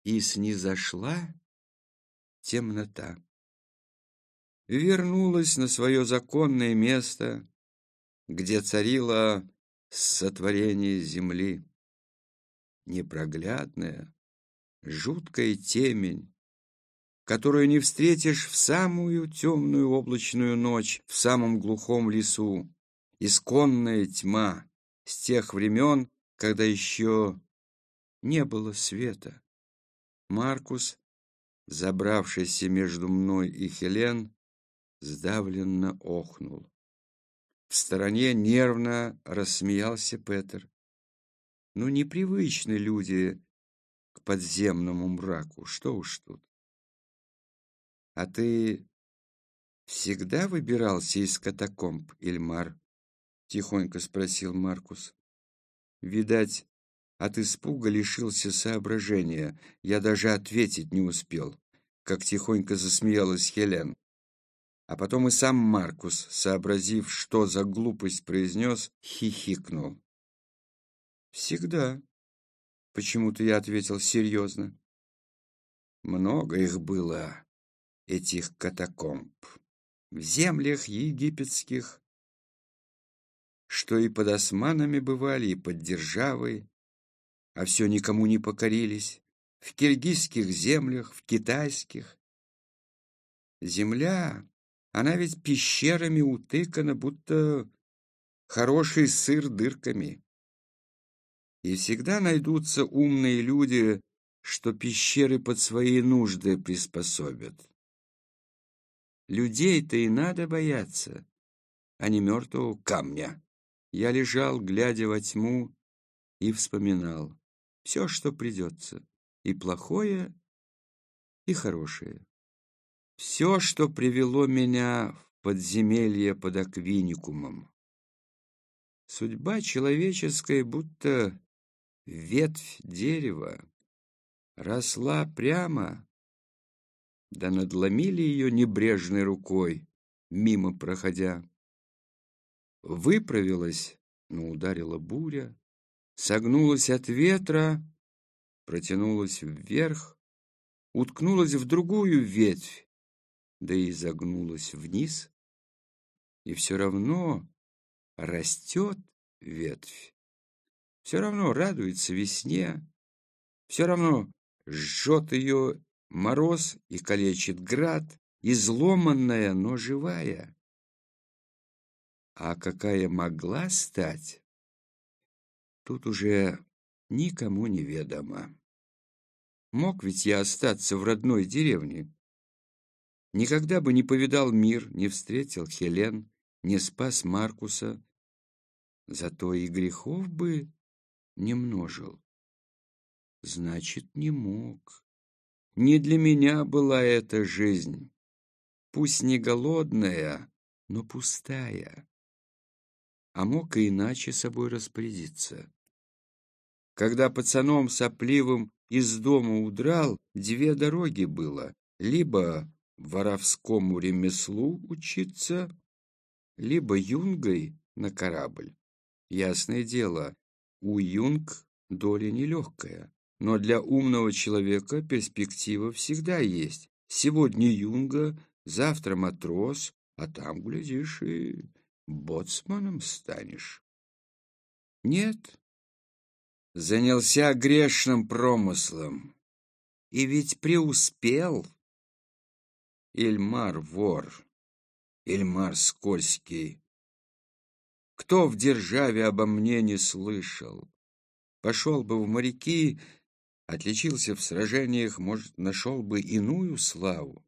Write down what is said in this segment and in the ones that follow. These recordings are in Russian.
и снизошла темнота. Вернулась на свое законное место, где царило сотворение земли. Непроглядная, жуткая темень, которую не встретишь в самую темную облачную ночь в самом глухом лесу. Исконная тьма с тех времен, когда еще не было света. Маркус, забравшийся между мной и Хелен, сдавленно охнул. В стороне нервно рассмеялся Петер. Ну, непривычны люди к подземному мраку, что уж тут. А ты всегда выбирался из катакомб, Ильмар? Тихонько спросил Маркус. Видать, от испуга лишился соображения. Я даже ответить не успел, как тихонько засмеялась Хелен. А потом и сам Маркус, сообразив, что за глупость произнес, хихикнул. «Всегда», — почему-то я ответил серьезно. Много их было, этих катакомб, в землях египетских, что и под османами бывали, и под державой, а все никому не покорились, в киргизских землях, в китайских. Земля, она ведь пещерами утыкана, будто хороший сыр дырками. И всегда найдутся умные люди, что пещеры под свои нужды приспособят. Людей-то и надо бояться, а не мертвого камня. Я лежал, глядя во тьму, и вспоминал все, что придется, и плохое, и хорошее. Все, что привело меня в подземелье под Аквиникумом. Судьба человеческая, будто ветвь дерева, росла прямо, да надломили ее небрежной рукой, мимо проходя. Выправилась, но ударила буря, согнулась от ветра, протянулась вверх, уткнулась в другую ветвь, да и загнулась вниз, и все равно растет ветвь, все равно радуется весне, все равно жжет ее мороз и калечит град, изломанная, но живая. А какая могла стать, тут уже никому не ведомо. Мог ведь я остаться в родной деревне. Никогда бы не повидал мир, не встретил Хелен, не спас Маркуса. Зато и грехов бы не множил. Значит, не мог. Не для меня была эта жизнь. Пусть не голодная, но пустая. А мог и иначе собой распорядиться. Когда пацаном сопливым из дома удрал, две дороги было. Либо воровскому ремеслу учиться, либо юнгой на корабль. Ясное дело, у юнг доля нелегкая, но для умного человека перспектива всегда есть. Сегодня юнга, завтра матрос, а там, глядишь, и боцманом станешь. Нет, занялся грешным промыслом, и ведь преуспел. Ильмар вор, Ильмар скользкий. Кто в державе обо мне не слышал? Пошел бы в моряки, отличился в сражениях, может, нашел бы иную славу.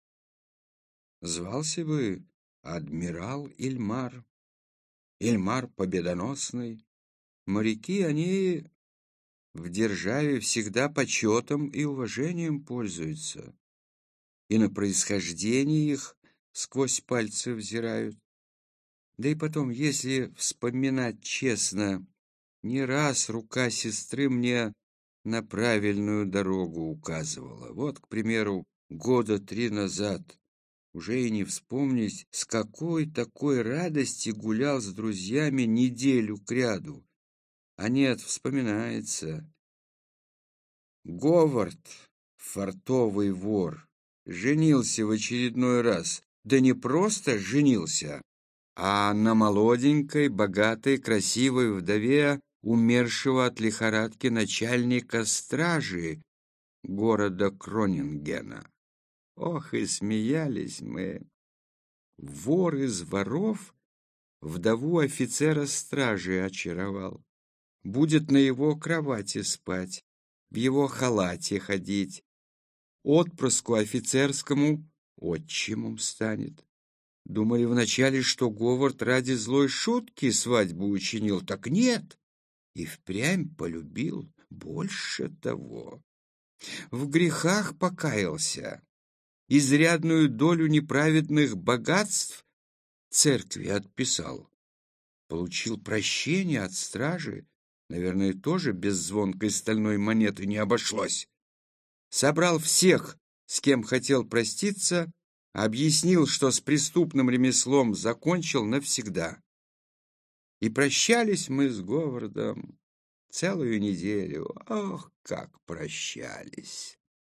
Звался бы адмирал Ильмар, Ильмар победоносный. Моряки, они в державе всегда почетом и уважением пользуются, и на происхождение их сквозь пальцы взирают. Да и потом, если вспоминать честно, не раз рука сестры мне на правильную дорогу указывала. Вот, к примеру, 3 года назад, уже и не вспомнить, с какой такой радости гулял с друзьями неделю кряду. А нет, вспоминается. Говард, Фартовый вор женился в очередной раз. Да не просто женился, а на молоденькой, богатой, красивой вдове умершего от лихорадки начальника стражи города Кронингена. Ох, и смеялись мы. Вор из воров вдову офицера стражи очаровал. Будет на его кровати спать, в его халате ходить. Отпрыску офицерскому отчимом станет. Думали вначале, что Говард ради злой шутки свадьбу учинил. Так нет, и впрямь полюбил. Больше того, в грехах покаялся. Изрядную долю неправедных богатств церкви отписал. Получил прощение от стражи. Наверное, тоже без звонкой стальной монеты не обошлось. Собрал всех, с кем хотел проститься, объяснил, что с преступным ремеслом закончил навсегда. И прощались мы с Говардом целую неделю. Ох, как прощались!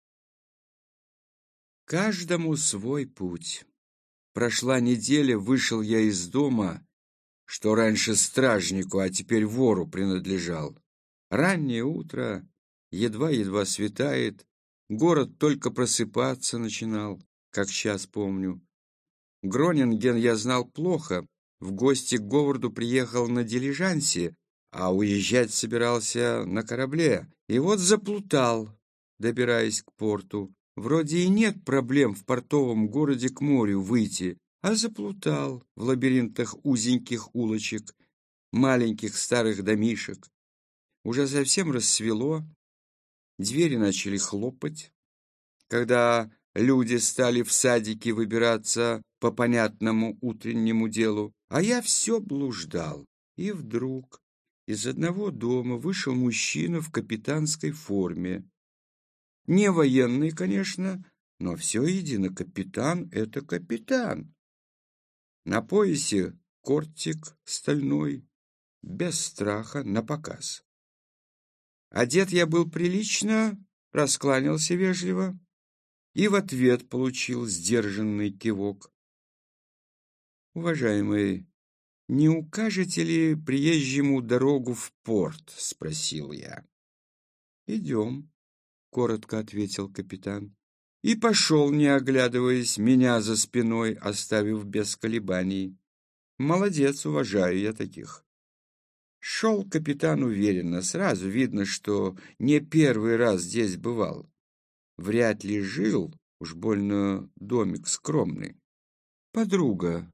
Каждому свой путь. Прошла неделя, вышел я из дома, что раньше стражнику, а теперь вору принадлежал. Раннее утро, едва-едва светает, город только просыпаться начинал, как сейчас помню. Гронинген я знал плохо, в гости к Говарду приехал на дилижансе, а уезжать собирался на корабле. И вот заплутал, добираясь к порту. Вроде и нет проблем в портовом городе к морю выйти, а заплутал в лабиринтах узеньких улочек, маленьких старых домишек. Уже совсем рассвело, двери начали хлопать. Когда люди стали в садике выбираться по понятному утреннему делу, а я все блуждал. И вдруг из одного дома вышел мужчина в капитанской форме. Не военный, конечно, но все едино, капитан — это капитан. На поясе кортик стальной, без страха, напоказ. Одет я был прилично, раскланялся вежливо и в ответ получил сдержанный кивок. «Уважаемый, не укажете ли приезжему дорогу в порт?» — спросил я. «Идем», — коротко ответил капитан. И пошел, не оглядываясь, меня за спиной оставив без колебаний. Молодец, уважаю я таких. Шел капитан уверенно, сразу видно, что не первый раз здесь бывал. Вряд ли жил, уж больно домик скромный. Подруга,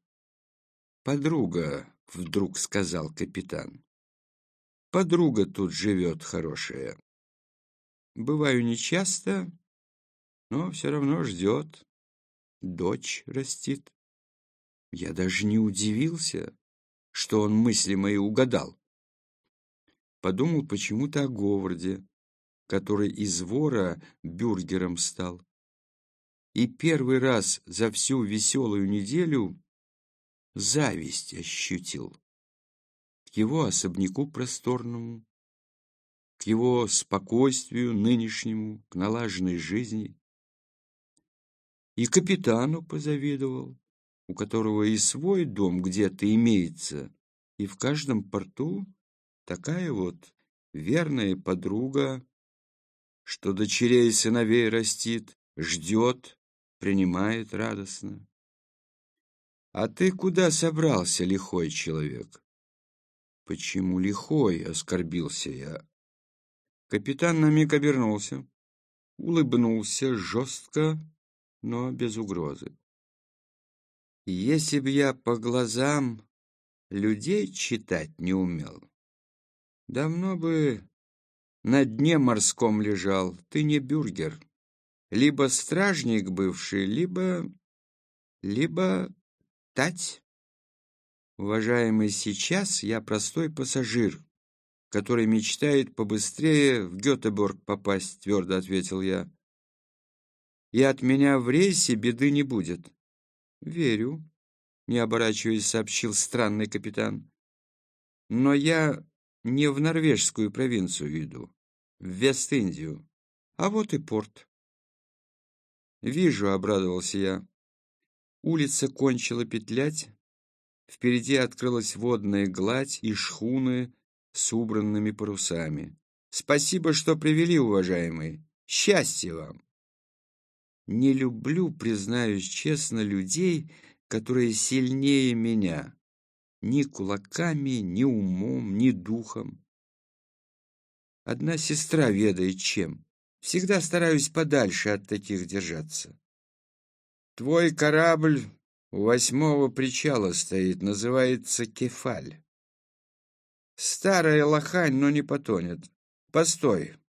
вдруг сказал капитан. Подруга тут живет хорошая. Бываю нечасто, но все равно ждет. Дочь растит. Я даже не удивился, что он мысли мои угадал. Подумал почему-то о Говарде, который из вора бюргером стал. И первый раз за всю веселую неделю зависть ощутил к его особняку просторному, к его спокойствию нынешнему, к налаженной жизни. И капитану позавидовал, у которого и свой дом где-то имеется, и в каждом порту такая вот верная подруга, что дочерей и сыновей растит, ждет, принимает радостно. А ты куда собрался, лихой человек? Почему лихой? Оскорбился я. Капитан на миг обернулся, улыбнулся жестко, но без угрозы. Если б я по глазам людей читать не умел, давно бы на дне морском лежал. Ты не бюргер, либо стражник бывший, либо тать. Уважаемый, сейчас я простой пассажир, который мечтает побыстрее в Гетеборг попасть, твердо ответил я. И от меня в рейсе беды не будет. Верю, не оборачиваясь, сообщил странный капитан. Но я не в норвежскую провинцию иду, в Вест-Индию. А вот и порт. «Вижу», — обрадовался я. Улица кончила петлять, впереди открылась водная гладь и шхуны с убранными парусами. «Спасибо, что привели, уважаемый. Счастья вам!» Не люблю, признаюсь честно, людей, которые сильнее меня. Ни кулаками, ни умом, ни духом. Одна сестра ведает чем. Всегда стараюсь подальше от таких держаться. Твой корабль у 8-го причала стоит, называется Кефаль. Старая лохань, но не потонет. Постой,